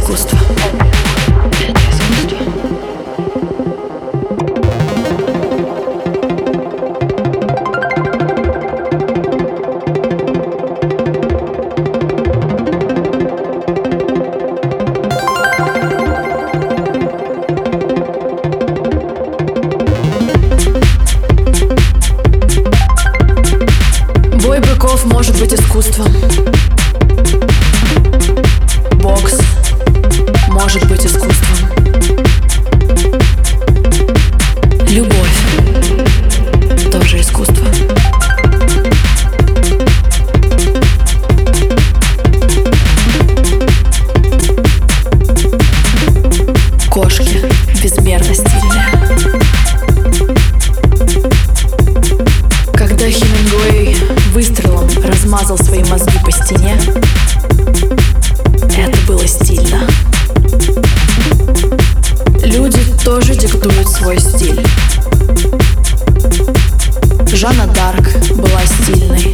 искусство. Это искусство. Бой быков может быть искусством. Бокс может быть искусством. Любовь тоже искусство. Кошки безмерно стильные. Когда Хемингуэй выстрелом размазал свои мозги по стене, это было стильно. Люди тоже диктуют свой стиль. Жанна Дарк была стильной.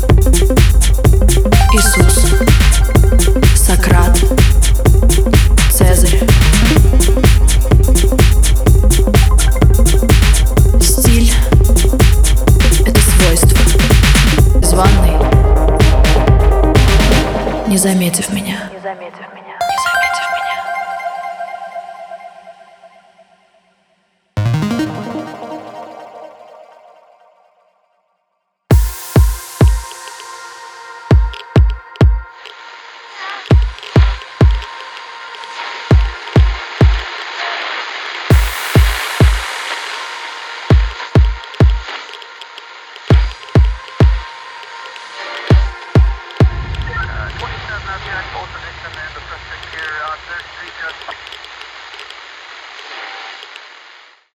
Иисус, Сократ, Цезарь. Стиль — это свойство. Из ванной, не заметив меня. Position and